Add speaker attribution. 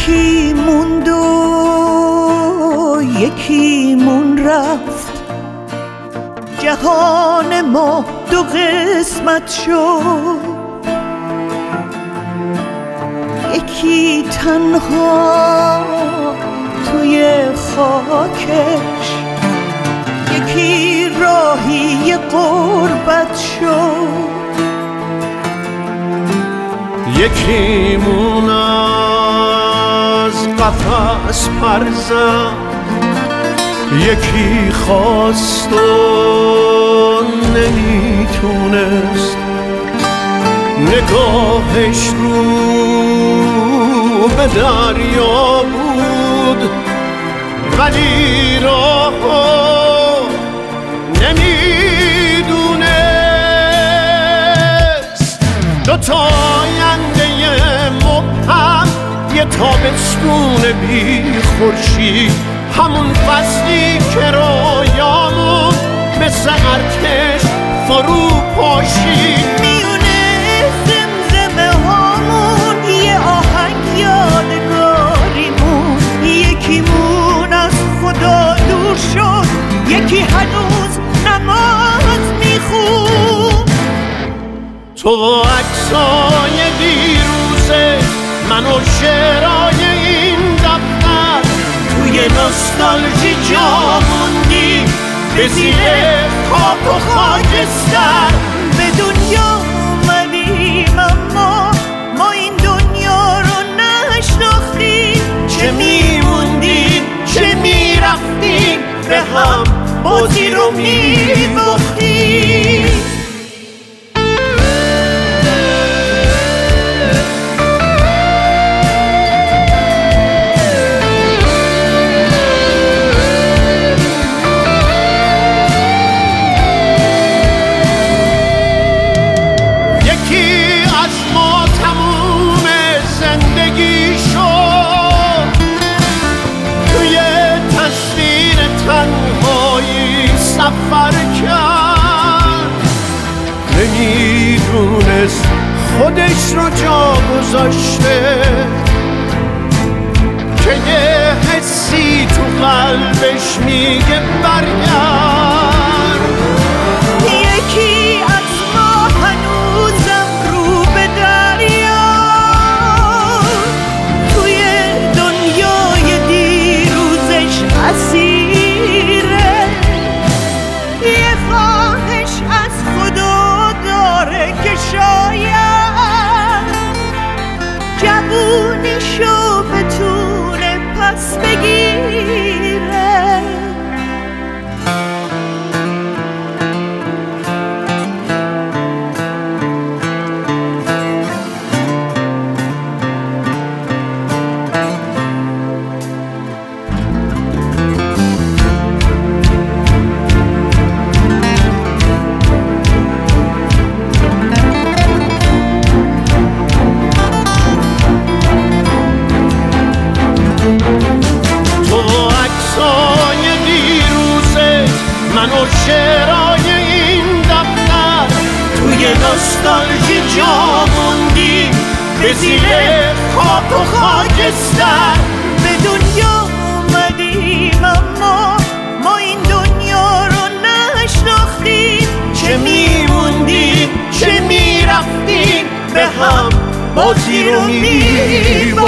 Speaker 1: یکی موند و یکی مون رفت، جهان ما دو قسمت شد. یکی تنها توی خاکش، یکی راهی غربت شد.
Speaker 2: یکی مون از قفس پر زد، یکی خواست و نمیتونست، نگاهش رو به دریا بود ولی راهو نمیدونست. دوتا آینده مبهم، یه تابستون بی خورشید، همون فصلی که رویامون مثل ارتش فرو پاشید.
Speaker 1: میونه زمزمه هامون یه آهنگ یادگاریمون، یکی مون از خدا دور شد، یکی هنوز نماز میخون.
Speaker 2: تو عکسای دیروزه، من و شعرهای این دفتر، توی نوستالژی جا موندی به زیر خاک و خاکستر.
Speaker 1: به دنیا اومدیم اما ما این دنیا رو نشناختیم،
Speaker 2: چه میموندیم چه میرفتیم، به هم بازی رو میباختیم. سفر کرد، نمیدونست خودش رو جا گذاشته، که یه حسی تو قلبش میگه برگرد.
Speaker 1: یکی از ما هنوزم رو به دریا، توی دنیای دیروزش اسیره. یه خواهش از خدا داره که شاید جوونیشو بتونه پس بگیره.
Speaker 2: من و شعرهای این دفتر، توی نوستالژی جا موندی به زیر خاک و خاکستر.
Speaker 1: به دنیا اومدیم اما ما این دنیا رو نشناختیم،
Speaker 2: چه میموندیم چه میرفتیم، به هم بازی رو میباختیم.